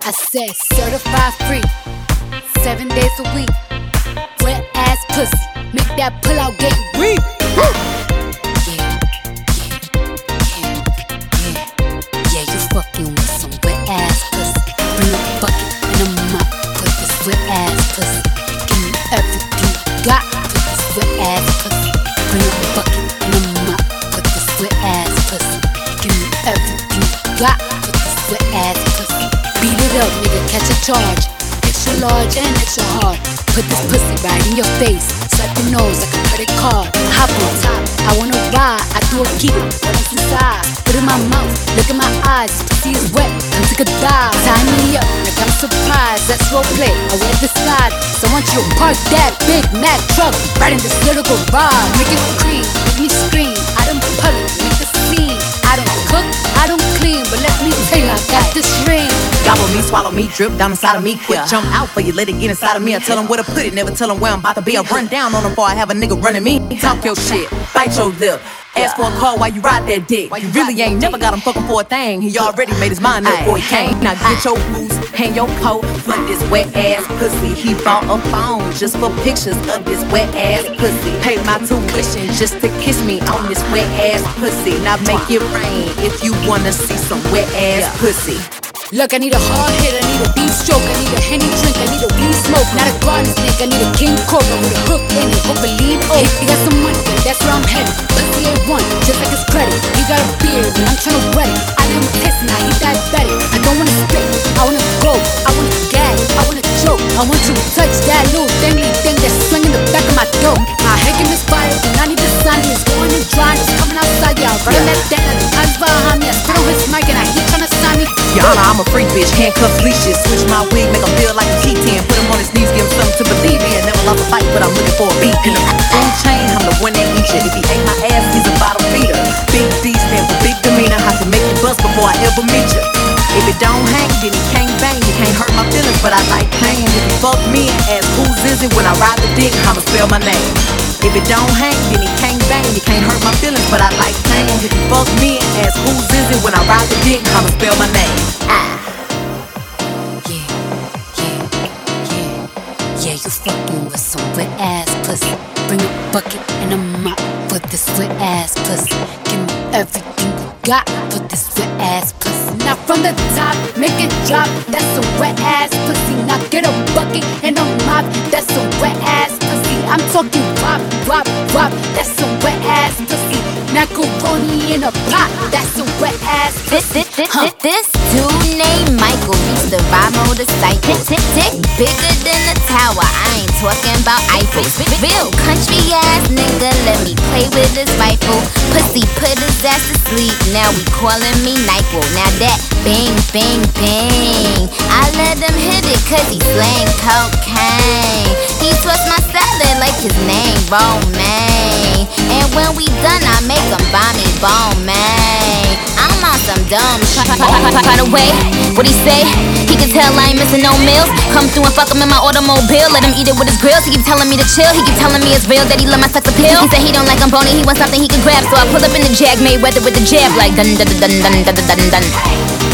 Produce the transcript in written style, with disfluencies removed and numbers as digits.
I said certified free, 7 days a week. Wet ass pussy, make that pull out get weak. Yeah, you fucking with some wet ass pussy. Bring a bucket and a mop for this wet ass pussy. Give me everything you got for this wet ass pussy. Bring a bucket and a mop for this wet ass pussy. Give me everything you got for this wet ass pussy. Beat it up, nigga, catch a charge. Extra large and extra hard. Put this pussy right in your face. Swipe your nose like a credit card. Hop on top, I wanna ride. I do a giggle, what is inside? Put in my mouth, look in my eyes. Pussy is wet, come take a dive. Tie me up, like I'm surprised. That's roleplay, I wear the slide. So I want you to park that Big Mac truck right in this little garage. Make it cream, make me scream. I don't puddle, make the scene. I don't cook, I don't clean, but let me tell you, I got this ring. Gobble me, swallow me, drip down inside of me. Quick jump out for you, let it get inside of me. I tell them where to put it, never tell them where I'm about to be. I run down on them before I have a nigga running me. Talk your shit, bite your lip. Ask for a call while you ride that dick. You really ain't never got him fucking for a thing. He already made his mind up before he came. Now get your boots, hang your coat for this wet ass pussy. He bought a phone just for pictures of this wet ass pussy. Paid my tuition just to kiss me on this wet ass pussy. Now make it rain if you wanna see some wet ass pussy. Look, I need a hard hit, I need a beef stroke, I need a Henny drink, I need a weed smoke. Not a garden snake, I need a king cobra with a hook in it, hope it lean over. He got some money, that's where I'm headed. Pussy A1, just like his credit. He got a beard, and I'm tryna wet it. I am testing, now he diabetic. I don't wanna spit, I wanna go, I wanna gag, I wanna choke. I want you to touch that little dangly thing that's swinging the back of my door. My head can misfire, and I need the sun, it's going and dry, it's coming outside, yeah. I'm running that down, the eyes behind me, I spit on his mic, and he tryna sign me. Your Honor, I'm a freak bitch, handcuffs, leashes. Switch my wig, make him feel like a T10. Put him on his knees, give him something to believe in. Never lost a fight, but I'm looking for a beat. In the food chain, I'm the one that eat you. If he ain't my ass, he's a bottom feeder. Big D stand for big demeanor. I can make you bust before I ever meet you. If it don't hang, then he can't bang. You can't hurt my feelings, but I like pain. If you fuck me and ask who's is it when I ride the dick, I'ma spell my name. If it don't hang, then he can't bang. You can't hurt my feelings, but I like pain. If you fuck me and ask who's is it when I ride the dick, I'ma spell my name. Yeah, you fucking with some wet ass pussy. Bring a bucket and a mop for this wet ass pussy. Give me everything you got for this wet ass pussy. Now from the top, make it drop. That's a wet ass pussy. Now get a bucket and a mop. That's a wet ass pussy. I'm talking wop, wop, wop. That's a wet ass pussy. Macaroni in a pot. That's a wet ass pussy. This dude named Michael reached the ride motorcycle. Dick bigger than a tower. I ain't talking about Eiffel. Real country ass nigga, let me play with his rifle. Pussy put his ass to sleep. Now we calling me Nyquil. Now that bang, bang, bang. I let him hit it cause he slang cocaine. He twist my salad like his name Romaine. And when we done, I make him buy me Bowman. I'm on some dumb shit. By the way, what he say? He can tell I ain't missing no meals. Come through and fuck him in my automobile. Let him eat it with his grills. He keep telling me to chill. He keep telling me it's real that he let my sex appeal. He said he don't like I'm bony. He wants something he can grab. So I pull up in the Jag, Mayweather with the jab like dun dun dun dun dun dun dun dun.